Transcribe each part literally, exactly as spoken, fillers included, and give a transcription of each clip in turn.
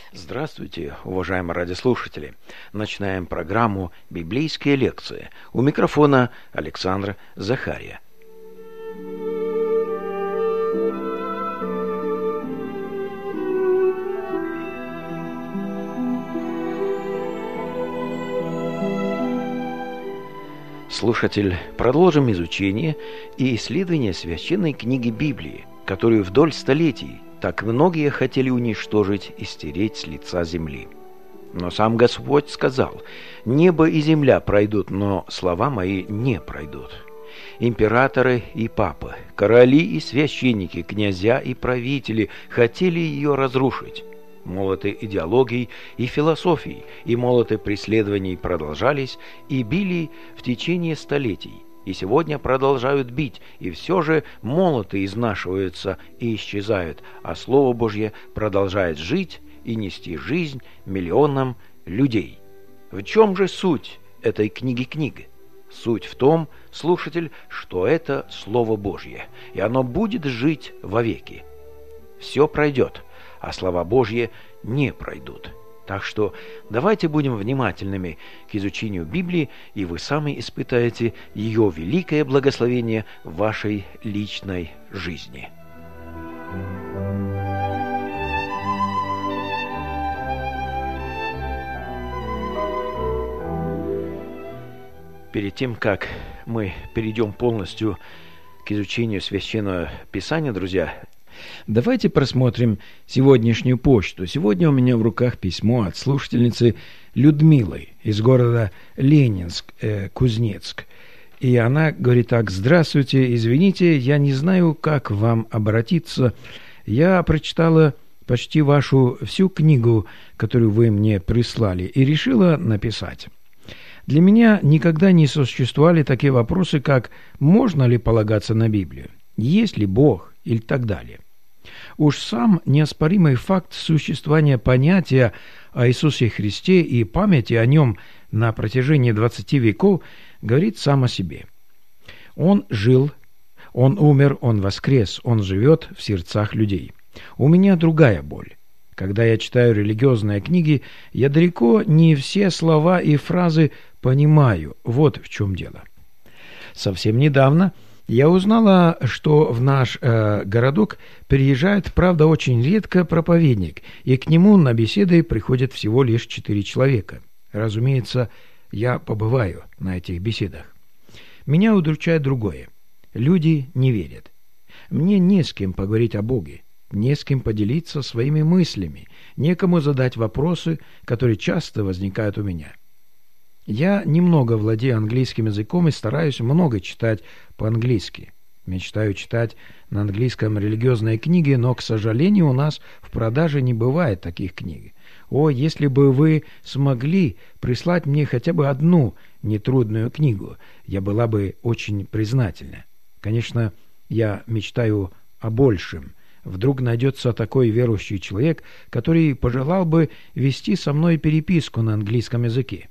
Здравствуйте, уважаемые радиослушатели. Начинаем программу «Библейские лекции». У микрофона Александр Захария. Слушатель, продолжим изучение и исследование священной книги Библии, которую вдоль столетий так многие хотели уничтожить и стереть с лица земли. Но сам Господь сказал: «Небо и земля пройдут, но слова мои не пройдут». Императоры и папы, короли и священники, князья и правители хотели ее разрушить. Молоты идеологий и философий и молоты преследований продолжались и били в течение столетий. И сегодня продолжают бить, и все же молоты изнашиваются и исчезают, а Слово Божье продолжает жить и нести жизнь миллионам людей. В чем же суть этой книги книги? Суть в том, слушатель, что это Слово Божье, и оно будет жить вовеки. Все пройдет, а слова Божьи не пройдут. Так что давайте будем внимательными к изучению Библии, и вы сами испытаете ее великое благословение в вашей личной жизни. Перед тем, как мы перейдем полностью к изучению Священного Писания, друзья, давайте просмотрим сегодняшнюю почту. Сегодня у меня в руках письмо от слушательницы Людмилы из города Ленинск, э, Кузнецк. И она говорит так: «Здравствуйте, извините, я не знаю, как к вам обратиться. Я прочитала почти вашу всю книгу, которую вы мне прислали, и решила написать. Для меня никогда не существовали такие вопросы, как можно ли полагаться на Библию, есть ли Бог и так далее. Уж сам неоспоримый факт существования понятия о Иисусе Христе и памяти о Нем на протяжении двадцати веков говорит сам о себе. Он жил, Он умер, Он воскрес, Он живет в сердцах людей. У меня другая боль. Когда я читаю религиозные книги, я далеко не все слова и фразы понимаю. Вот в чем дело. Совсем недавно я узнала, что в наш э, городок приезжает, правда, очень редко проповедник, и к нему на беседы приходят всего лишь четыре человека. Разумеется, я побываю на этих беседах. Меня удручает другое. Люди не верят. Мне не с кем поговорить о Боге, не с кем поделиться своими мыслями, некому задать вопросы, которые часто возникают у меня. Я немного владею английским языком и стараюсь много читать по-английски. Мечтаю читать на английском религиозные книги, но, к сожалению, у нас в продаже не бывает таких книг. О, если бы вы смогли прислать мне хотя бы одну нетрудную книгу, я была бы очень признательна. Конечно, я мечтаю о большем. Вдруг найдется такой верующий человек, который пожелал бы вести со мной переписку на английском языке.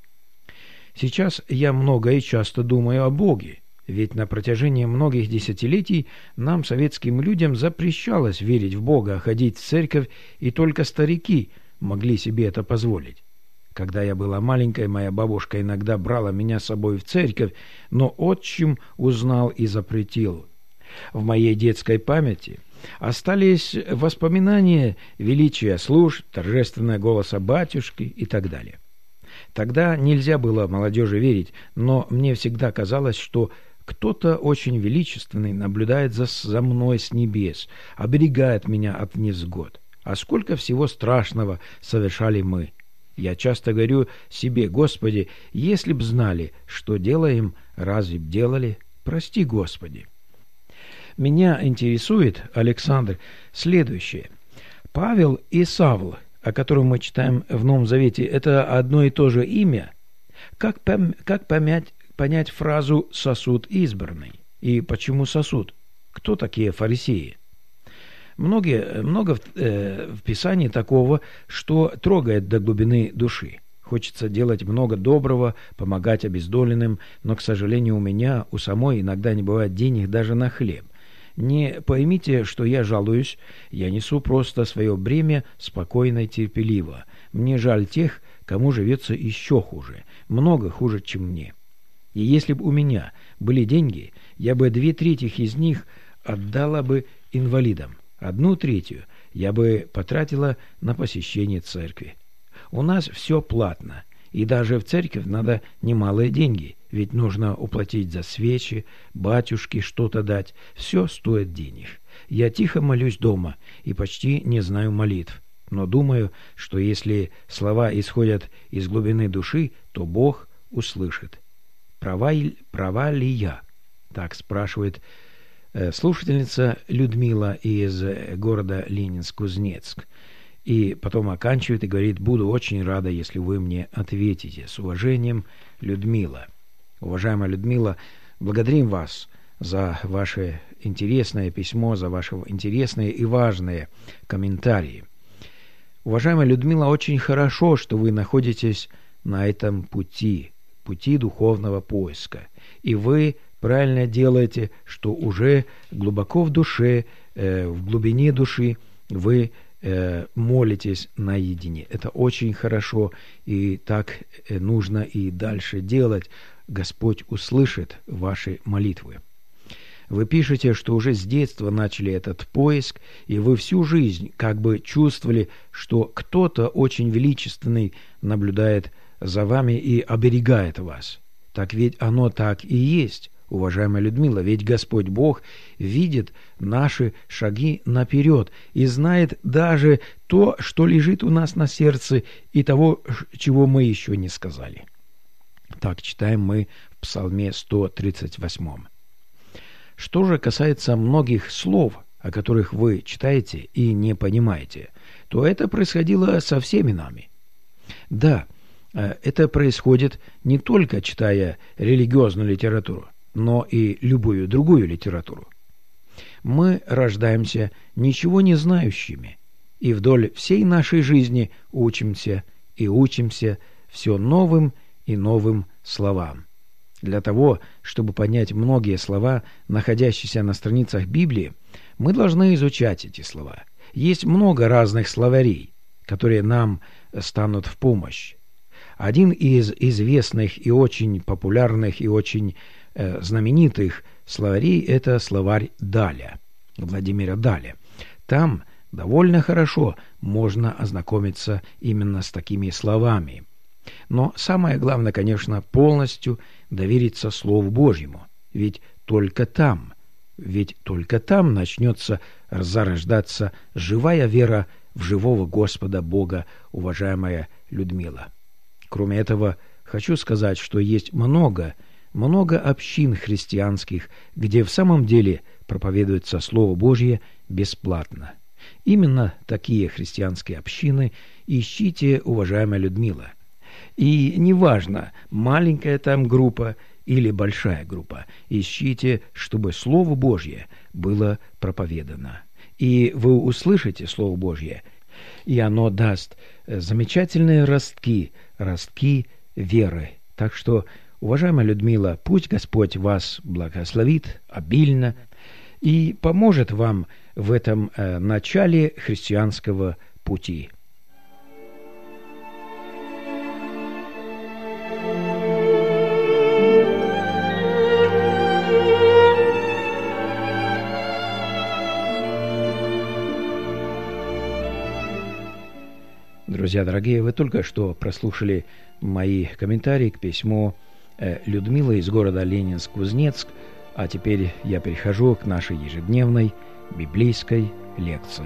Сейчас я много и часто думаю о Боге, ведь на протяжении многих десятилетий нам, советским людям, запрещалось верить в Бога, ходить в церковь, и только старики могли себе это позволить. Когда я была маленькой, моя бабушка иногда брала меня с собой в церковь, но отчим узнал и запретил. В моей детской памяти остались воспоминания величия служб, торжественного голоса батюшки и так далее. Тогда нельзя было молодежи верить, но мне всегда казалось, что кто-то очень величественный наблюдает за, за мной с небес, оберегает меня от невзгод. А сколько всего страшного совершали мы. Я часто говорю себе: Господи, если б знали, что делаем, разве б делали? Прости, Господи. Меня интересует, Александр, следующее. Павел и Савл, о котором мы читаем в Новом Завете, это одно и то же имя. Как, пом- как помять, понять фразу «сосуд избранный»? И почему сосуд? Кто такие фарисеи? Многие, много в, э, в Писании такого, что трогает до глубины души. Хочется делать много доброго, помогать обездоленным, но, к сожалению, у меня, у самой иногда не бывает денег даже на хлеб. Не поймите, что я жалуюсь, я несу просто свое бремя спокойно и терпеливо. Мне жаль тех, кому живется еще хуже, много хуже, чем мне. И если бы у меня были деньги, я бы две трети из них отдала бы инвалидам, одну третью я бы потратила на посещение церкви. У нас все платно, и даже в церковь надо немалые деньги, ведь нужно уплатить за свечи, батюшке что-то дать, все стоит денег. Я тихо молюсь дома и почти не знаю молитв, но думаю, что если слова исходят из глубины души, то Бог услышит. Права, права ли я? Так спрашивает э, слушательница Людмила из э, города Ленинск-Кузнецк. И потом оканчивает и говорит: буду очень рада, если вы мне ответите. С уважением, Людмила. Уважаемая Людмила, благодарим вас за ваше интересное письмо, за ваши интересные и важные комментарии. Уважаемая Людмила, очень хорошо, что вы находитесь на этом пути, пути духовного поиска. И вы правильно делаете, что уже глубоко в душе, э, в глубине души вы э, молитесь наедине. Это очень хорошо, и так э, нужно и дальше делать. Господь услышит ваши молитвы. Вы пишете, что уже с детства начали этот поиск, и вы всю жизнь как бы чувствовали, что кто-то очень величественный наблюдает за вами и оберегает вас. Так ведь оно так и есть, уважаемая Людмила, ведь Господь Бог видит наши шаги наперед и знает даже то, что лежит у нас на сердце, и того, чего мы еще не сказали. Так читаем мы в Псалме сто тридцать восьмом. Что же касается многих слов, о которых вы читаете и не понимаете, то это происходило со всеми нами. Да, это происходит не только читая религиозную литературу, но и любую другую литературу. Мы рождаемся ничего не знающими, и вдоль всей нашей жизни учимся и учимся все новым и новым словам. Для того, чтобы понять многие слова, находящиеся на страницах Библии, мы должны изучать эти слова. Есть много разных словарей, которые нам станут в помощь. Один из известных и очень популярных и очень э, знаменитых словарей – это словарь Даля, Владимира Даля. Там довольно хорошо можно ознакомиться именно с такими словами. Но самое главное, конечно, полностью довериться Слову Божьему, ведь только там, ведь только там начнется зарождаться живая вера в живого Господа Бога, уважаемая Людмила. Кроме этого, хочу сказать, что есть много, много общин христианских, где в самом деле проповедуется Слово Божье бесплатно. Именно такие христианские общины ищите, уважаемая Людмила. И неважно, маленькая там группа или большая группа, ищите, чтобы Слово Божье было проповедано. И вы услышите Слово Божье, и оно даст замечательные ростки, ростки веры. Так что, уважаемая Людмила, пусть Господь вас благословит обильно и поможет вам в этом э, начале христианского пути. Друзья дорогие, вы только что прослушали мои комментарии к письму Людмилы из города Ленинск-Кузнецк, а теперь я перехожу к нашей ежедневной библейской лекции.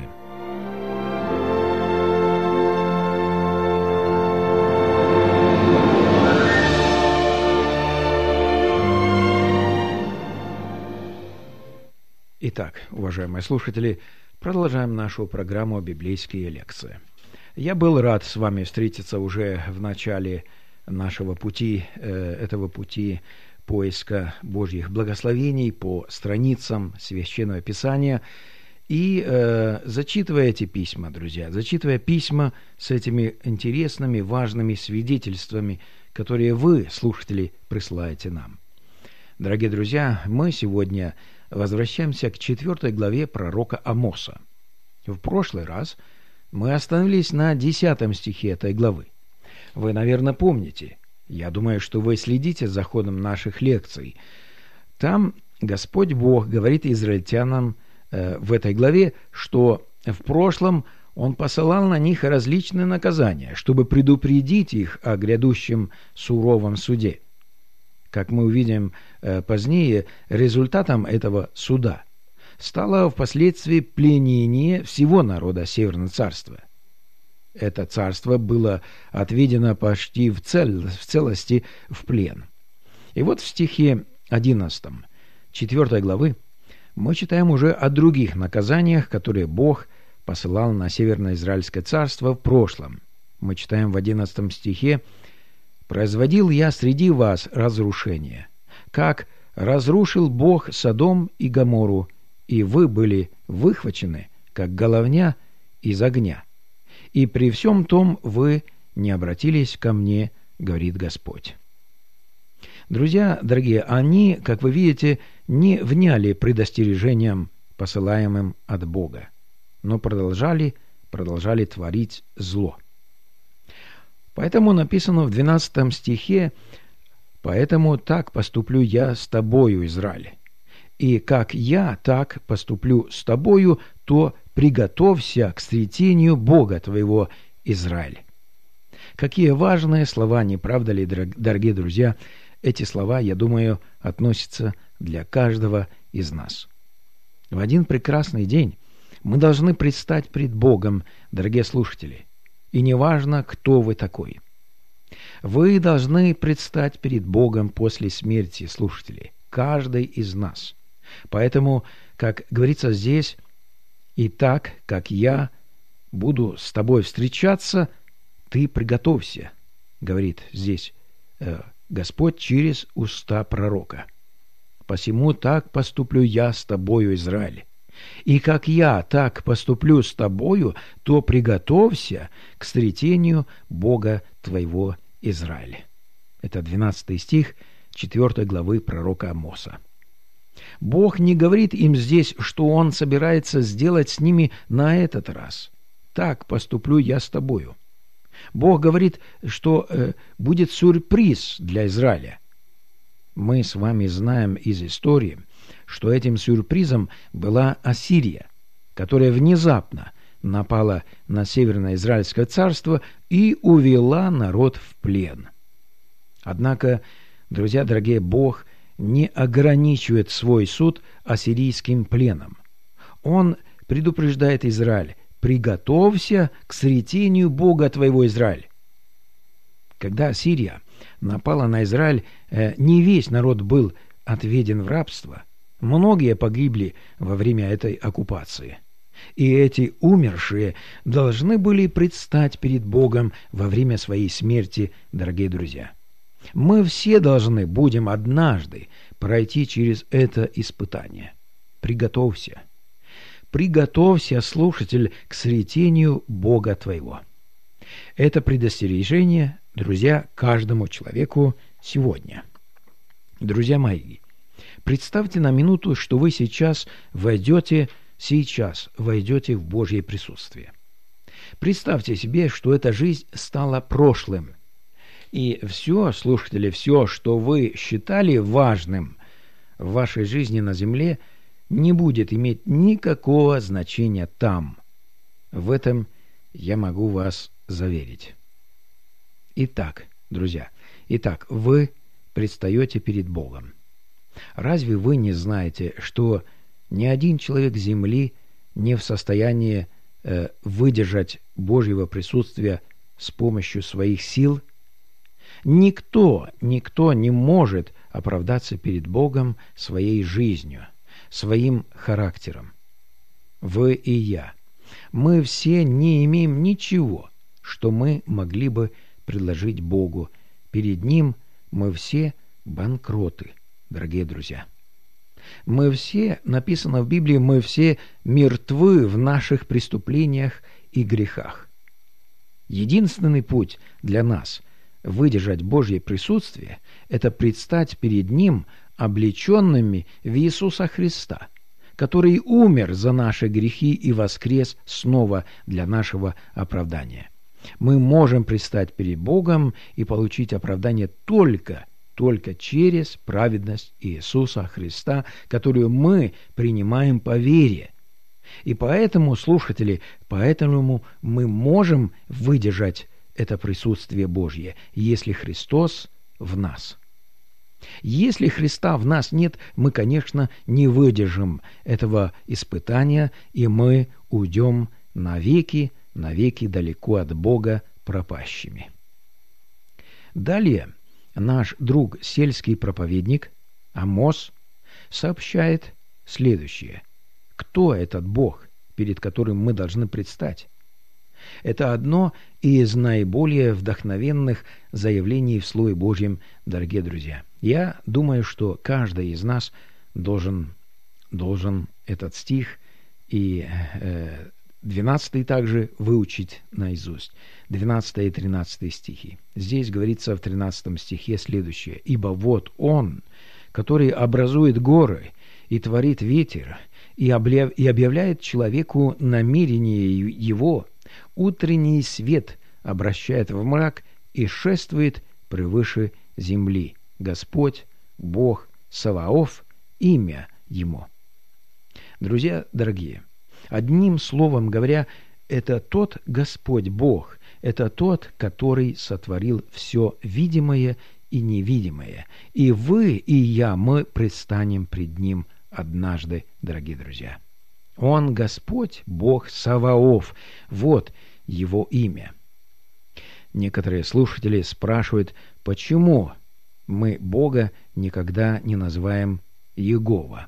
Итак, уважаемые слушатели, продолжаем нашу программу «Библейские лекции». Я был рад с вами встретиться уже в начале нашего пути, э, этого пути поиска Божьих благословений по страницам Священного Писания. И э, зачитывая эти письма, друзья, зачитывая письма с этими интересными, важными свидетельствами, которые вы, слушатели, присылаете нам. Дорогие друзья, мы сегодня возвращаемся к четвертой главе пророка Амоса. В прошлый раз мы остановились на десятом стихе этой главы. Вы, наверное, помните. Я думаю, что вы следите за ходом наших лекций. Там Господь Бог говорит израильтянам э, в этой главе, что в прошлом Он посылал на них различные наказания, чтобы предупредить их о грядущем суровом суде. Как мы увидим э, позднее, результатом этого суда стало впоследствии пленение всего народа Северного царства. Это царство было отведено почти в, цель, в целости в плен. И вот в стихе одиннадцатом четвёртой главы мы читаем уже о других наказаниях, которые Бог посылал на Северно-Израильское царство в прошлом. Мы читаем в одиннадцатом стихе: «Производил я среди вас разрушение, как разрушил Бог Содом и Гоморру, и вы были выхвачены, как головня из огня. И при всем том вы не обратились ко мне, говорит Господь». Друзья дорогие, они, как вы видите, не вняли предостережениям, посылаемым от Бога, но продолжали, продолжали творить зло. Поэтому написано в двенадцатом стихе: «Поэтому так поступлю я с тобою, Израиль, и как я так поступлю с тобою, то приготовься к встретению Бога твоего, Израиль». Какие важные слова, не правда ли, дорогие друзья? Эти слова, я думаю, относятся для каждого из нас. В один прекрасный день мы должны предстать пред Богом, дорогие слушатели, и неважно, кто вы такой. Вы должны предстать перед Богом после смерти, слушатели, каждый из нас. Поэтому, как говорится здесь: «И так, как я буду с тобой встречаться, ты приготовься», говорит здесь э, Господь через уста пророка. «Посему так поступлю я с тобою, Израиль. И как я так поступлю с тобою, то приготовься к встретению Бога твоего, Израиль». Это двенадцатый стих четвёртой главы пророка Амоса. Бог не говорит им здесь, что Он собирается сделать с ними на этот раз. «Так поступлю я с тобою». Бог говорит, что э, будет сюрприз для Израиля. Мы с вами знаем из истории, что этим сюрпризом была Ассирия, которая внезапно напала на Северно-Израильское царство и увела народ в плен. Однако, друзья дорогие, Бог не ограничивает свой суд ассирийским пленом. Он предупреждает Израиль: «Приготовься к встретению Бога твоего, Израиль». Когда Ассирия напала на Израиль, не весь народ был отведен в рабство. Многие погибли во время этой оккупации. И эти умершие должны были предстать перед Богом во время своей смерти, дорогие друзья. Мы все должны будем однажды пройти через это испытание. Приготовься. Приготовься, слушатель, к встретению Бога твоего. Это предостережение, друзья, каждому человеку сегодня. Друзья мои, представьте на минуту, что вы сейчас войдете, сейчас войдете в Божье присутствие. Представьте себе, что эта жизнь стала прошлым. И все, слушатели, все, что вы считали важным в вашей жизни на земле, не будет иметь никакого значения там. В этом я могу вас заверить. Итак, друзья, итак, вы предстаете перед Богом. Разве вы не знаете, что ни один человек земли не в состоянии э, выдержать Божьего присутствия с помощью своих сил? Никто, никто не может оправдаться перед Богом своей жизнью, своим характером. Вы и я. Мы все не имеем ничего, что мы могли бы предложить Богу. Перед Ним мы все банкроты, дорогие друзья. Мы все, написано в Библии, мы все мертвы в наших преступлениях и грехах. Единственный путь для нас выдержать Божье присутствие – это предстать перед Ним, облеченными в Иисуса Христа, который умер за наши грехи и воскрес снова для нашего оправдания. Мы можем предстать перед Богом и получить оправдание только, только через праведность Иисуса Христа, которую мы принимаем по вере. И поэтому, слушатели, поэтому мы можем выдержать это присутствие Божье, если Христос в нас. Если Христа в нас нет, мы, конечно, не выдержим этого испытания, и мы уйдем навеки, навеки далеко от Бога пропащими. Далее наш друг сельский проповедник Амос сообщает следующее. Кто этот Бог, перед которым мы должны предстать? Это одно из наиболее вдохновенных заявлений в Слове Божьем, дорогие друзья. Я думаю, что каждый из нас должен, должен этот стих и э, двенадцатый также выучить наизусть. двенадцатый и тринадцатый стихи. Здесь говорится в тринадцатом стихе следующее. «Ибо вот Он, который образует горы и творит ветер, и объявляет человеку намерение его, утренний свет обращает в мрак и шествует превыше земли. Господь, Бог, Саваоф, имя Ему». Друзья дорогие, одним словом говоря, это тот Господь Бог, это тот, который сотворил все видимое и невидимое. И вы, и я, мы предстанем пред Ним однажды, дорогие друзья. Он Господь, Бог Саваоф. Вот Его имя. Некоторые слушатели спрашивают, почему мы Бога никогда не называем Иегова.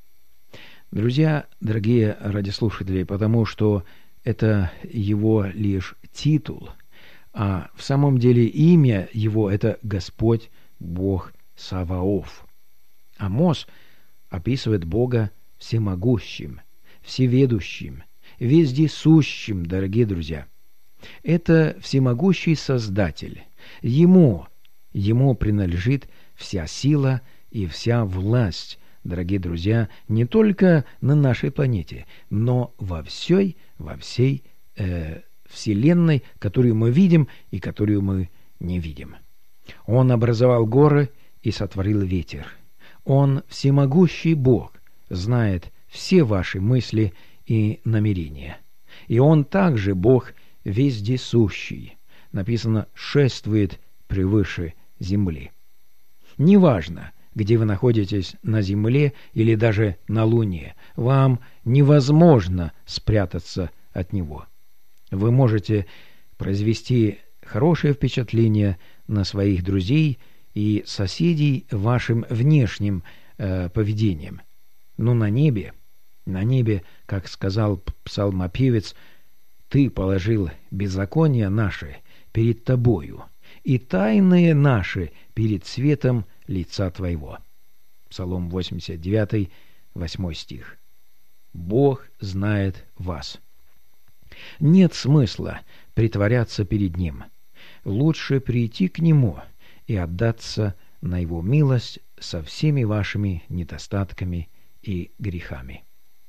Друзья, дорогие радиослушатели, потому что это Его лишь титул, а в самом деле имя Его – это Господь, Бог Саваоф. Амос описывает Бога всемогущим, всеведущим, вездесущим, дорогие друзья. Это всемогущий Создатель. Ему, Ему принадлежит вся сила и вся власть, дорогие друзья, не только на нашей планете, но во всей, во всей э, Вселенной, которую мы видим и которую мы не видим. Он образовал горы и сотворил ветер. Он всемогущий Бог, знает все ваши мысли и намерения. И Он также Бог вездесущий. Написано, шествует превыше земли. Неважно, где вы находитесь на земле или даже на луне, вам невозможно спрятаться от Него. Вы можете произвести хорошее впечатление на своих друзей и соседей вашим внешним э, поведением. Но на небе, на небе, как сказал псалмопевец, «Ты положил беззакония наши перед Тобою, и тайные наши перед светом лица Твоего». Псалом восемьдесят девять, восьмой стих. Бог знает вас. Нет смысла притворяться перед Ним. Лучше прийти к Нему и отдаться на Его милость со всеми вашими недостатками и грехами.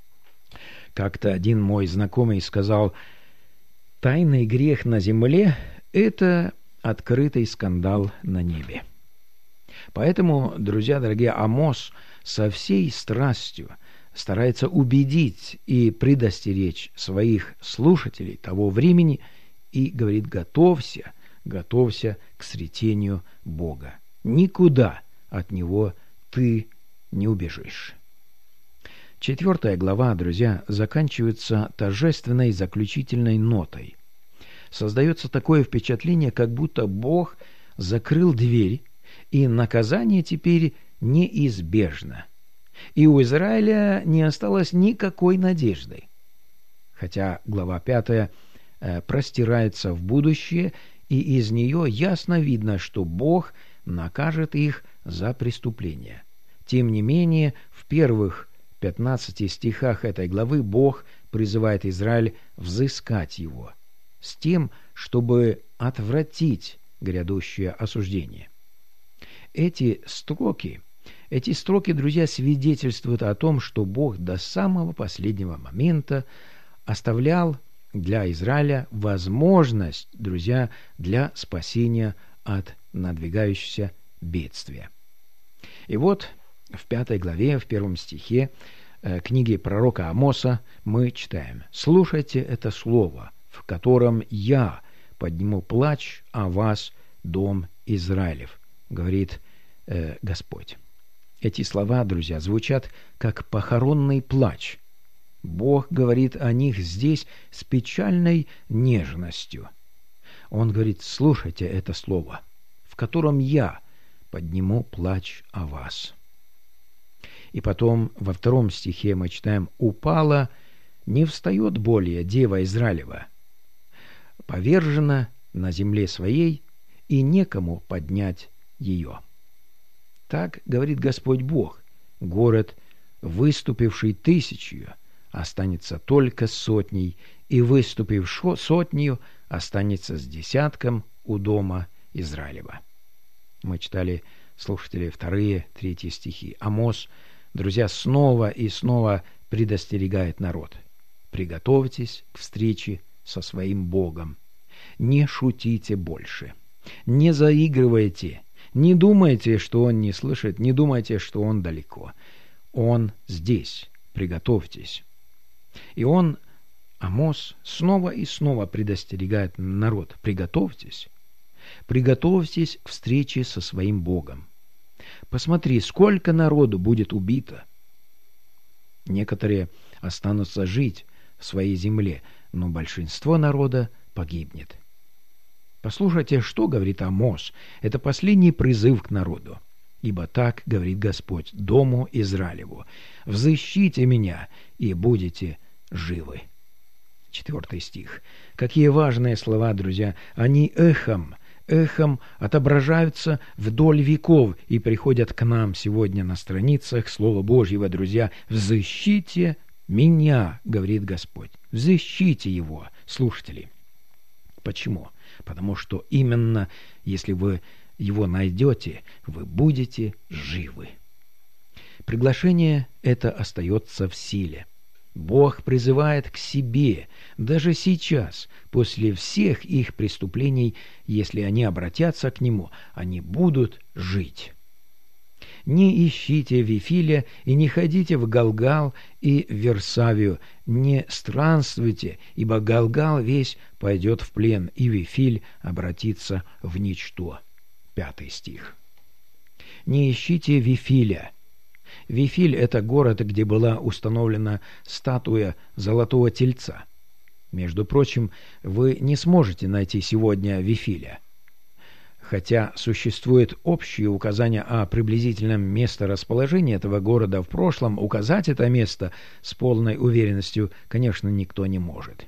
Как-то один мой знакомый сказал, «Тайный грех на земле – это открытый скандал на небе». Поэтому, друзья дорогие, Амос со всей страстью старается убедить и предостеречь своих слушателей того времени и говорит, готовься, готовься к сретению Бога. Никуда от Него ты не убежишь. Четвертая глава, друзья, заканчивается торжественной заключительной нотой. Создается такое впечатление, как будто Бог закрыл дверь, и наказание теперь неизбежно. И у Израиля не осталось никакой надежды. Хотя глава пятая э, простирается в будущее, и из нее ясно видно, что Бог накажет их за преступления. Тем не менее, в первых пятнадцати стихах этой главы Бог призывает Израиль взыскать его, с тем, чтобы отвратить грядущее осуждение. Эти строки Эти строки, друзья, свидетельствуют о том, что Бог до самого последнего момента оставлял для Израиля возможность, друзья, для спасения от надвигающегося бедствия. И вот в пятой главе, в первом стихе э, книги пророка Амоса мы читаем: «Слушайте это слово, в котором я подниму плач о вас, дом Израилев», говорит э, Господь. Эти слова, друзья, звучат как похоронный плач. Бог говорит о них здесь с печальной нежностью. Он говорит: слушайте это слово, в котором я подниму плач о вас. И потом во втором стихе мы читаем: «Упала, не встает более дева Израилева, повержена на земле своей, и некому поднять ее». Так говорит Господь Бог: город, выступивший тысячью, останется только сотней, и выступив сотнею, останется с десятком у дома Израилева. Мы читали, слушатели, вторые, третьи стихи. Амос, друзья, снова и снова предостерегает народ: приготовьтесь к встрече со своим Богом. Не шутите больше, не заигрывайте, не думайте, что Он не слышит, не думайте, что Он далеко. Он здесь, приготовьтесь. И он, Амос, снова и снова предостерегает народ: приготовьтесь, приготовьтесь к встрече со своим Богом. Посмотри, сколько народу будет убито. Некоторые останутся жить в своей земле, но большинство народа погибнет. Послушайте, что говорит Амос. Это последний призыв к народу. «Ибо так говорит Господь дому Израилеву: взыщите меня, и будете живы». Четвертый стих. Какие важные слова, друзья! Они эхом, эхом отображаются вдоль веков и приходят к нам сегодня на страницах Слова Божьего, друзья. «Взыщите меня, говорит Господь». Взыщите Его, слушатели. Почему? Потому что именно если вы Его найдете, вы будете живы. Приглашение это остается в силе. Бог призывает к себе даже сейчас, после всех их преступлений. Если они обратятся к Нему, они будут жить. Не ищите Вифиля и не ходите в Галгал и в Версавию, не странствуйте, ибо Галгал весь пойдет в плен, и Вифиль обратится в ничто. Пятый стих. Не ищите Вифиля. Вифиль – это город, где была установлена статуя золотого тельца. Между прочим, вы не сможете найти сегодня Вифиля. Хотя существует общее указание о приблизительном месторасположении этого города в прошлом, указать это место с полной уверенностью, конечно, никто не может.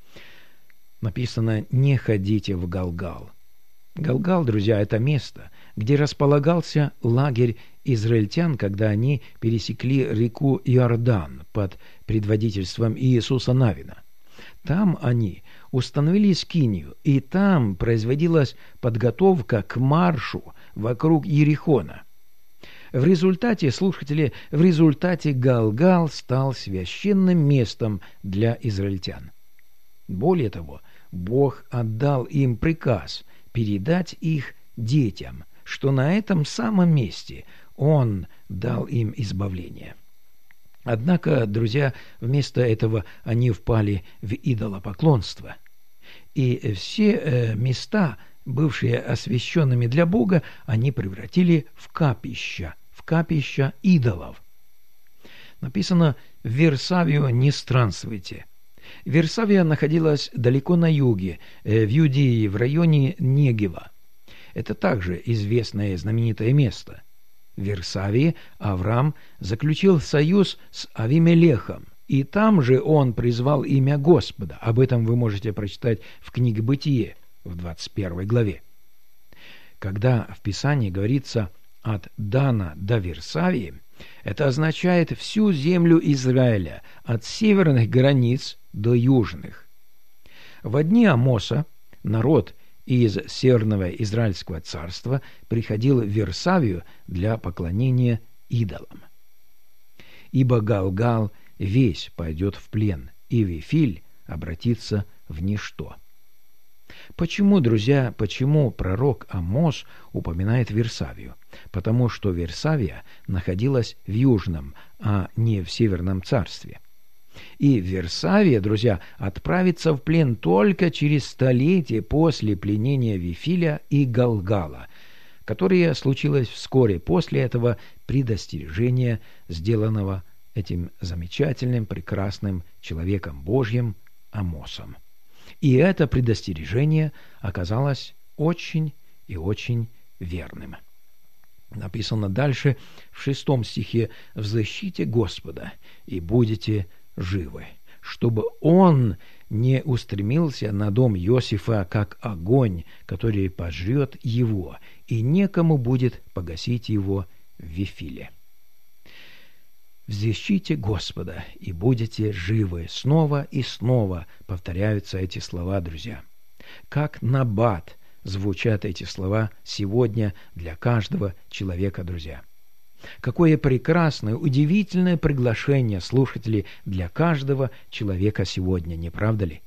Написано: «Не ходите в Галгал». Галгал, друзья, это место, где располагался лагерь израильтян, когда они пересекли реку Иордан под предводительством Иисуса Навина. Там они установили скинию, и там производилась подготовка к маршу вокруг Иерихона. В результате, слушатели, в результате Галгал стал священным местом для израильтян. Более того, Бог отдал им приказ передать их детям, что на этом самом месте Он дал им избавление. Однако, друзья, вместо этого они впали в идолопоклонство. И все э, места, бывшие освященными для Бога, они превратили в капища, в капища идолов. Написано: «В Версавию не странствуйте». Версавия находилась далеко на юге, э, в Иудее, в районе Негева. Это также известное и знаменитое место. В Версавии Авраам заключил союз с Авимелехом, и там же он призвал имя Господа. Об этом вы можете прочитать в книге «Бытие» в двадцать первой главе. Когда в Писании говорится «от Дана до Версавии», это означает всю землю Израиля, от северных границ до южных. В дни Амоса народ из Северного Израильского царства приходил в Версавию для поклонения идолам. Ибо Галгал весь пойдет в плен, и Вифиль обратится в ничто. Почему, друзья, почему пророк Амос упоминает Вирсавию? Потому что Вирсавия находилась в Южном, а не в Северном царстве. И Вирсавия, друзья, отправится в плен только через столетие после пленения Вифиля и Галгала, которое случилось вскоре после этого предостережения, сделанного этим замечательным, прекрасным человеком Божьим Амосом. И это предостережение оказалось очень и очень верным. Написано дальше в шестом стихе: «Взыщите Господа, и будете живы, чтобы Он не устремился на дом Иосифа, как огонь, который пожрет его, и некому будет погасить его в Вифиле». «Взыщите Господа, и будете живы». Снова и снова повторяются эти слова, друзья. Как набат звучат эти слова сегодня для каждого человека, друзья. Какое прекрасное, удивительное приглашение, слушатели, для каждого человека сегодня, не правда ли?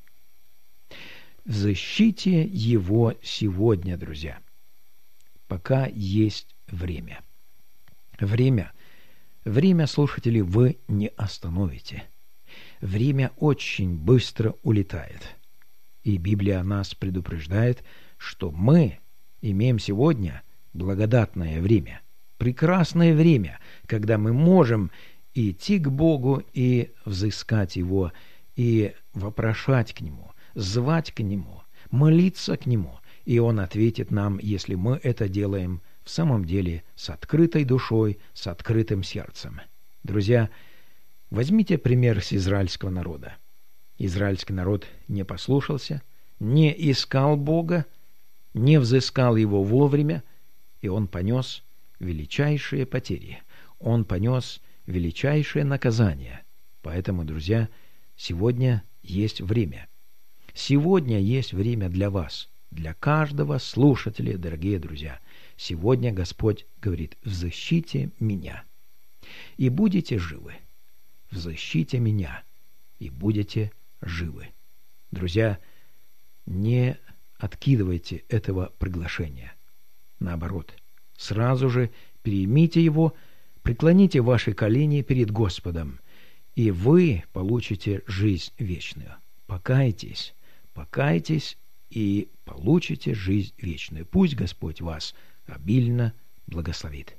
Взыщите его сегодня, друзья, пока есть время. Время – Время, слушатели, вы не остановите. Время очень быстро улетает. И Библия нас предупреждает, что мы имеем сегодня благодатное время, прекрасное время, когда мы можем идти к Богу и взыскать Его, и вопрошать к Нему, звать к Нему, молиться к Нему, и Он ответит нам, если мы это делаем в самом деле с открытой душой, с открытым сердцем. Друзья, возьмите пример с израильского народа. Израильский народ не послушался, не искал Бога, не взыскал Его вовремя, и он понес величайшие потери. Он понес величайшее наказание. Поэтому, друзья, сегодня есть время. Сегодня есть время для вас, для каждого слушателя, дорогие друзья. Сегодня Господь говорит: «Взыщите меня, и будете живы». Взыщите меня, и будете живы. Друзья, не откидывайте этого приглашения. Наоборот, сразу же примите его, преклоните ваши колени перед Господом, и вы получите жизнь вечную. Покайтесь, покайтесь и получите жизнь вечную. Пусть Господь вас обильно благословит.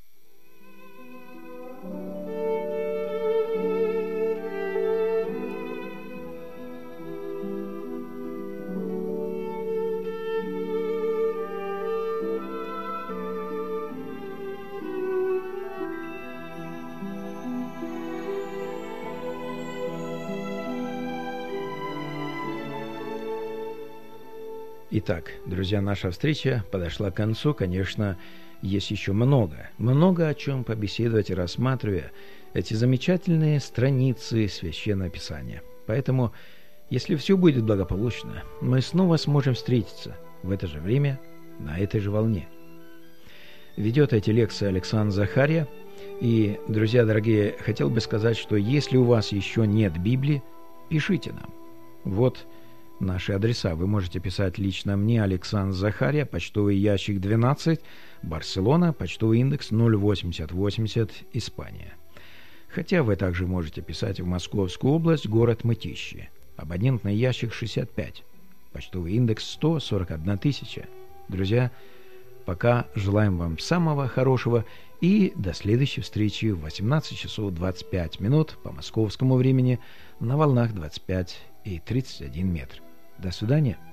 Итак, друзья, наша встреча подошла к концу. Конечно, есть еще много, много о чем побеседовать, рассматривая эти замечательные страницы Священного Писания. Поэтому, если все будет благополучно, мы снова сможем встретиться в это же время, на этой же волне. Ведет эти лекции Александр Захарья. И, друзья дорогие, хотел бы сказать, что если у вас еще нет Библии, пишите нам. Вот наши адреса. Вы можете писать лично мне, Александр Захарья, почтовый ящик двенадцать, Барселона, почтовый индекс ноль восемьдесят восемьдесят, Испания. Хотя вы также можете писать в Московскую область, город Мытищи, абонентный ящик шестьдесят пять, почтовый индекс сто сорок одна тысяча. Друзья, пока желаем вам самого хорошего и до следующей встречи в восемнадцать часов двадцать пять минут по московскому времени на волнах двадцать пять и тридцать один метр. До свидания.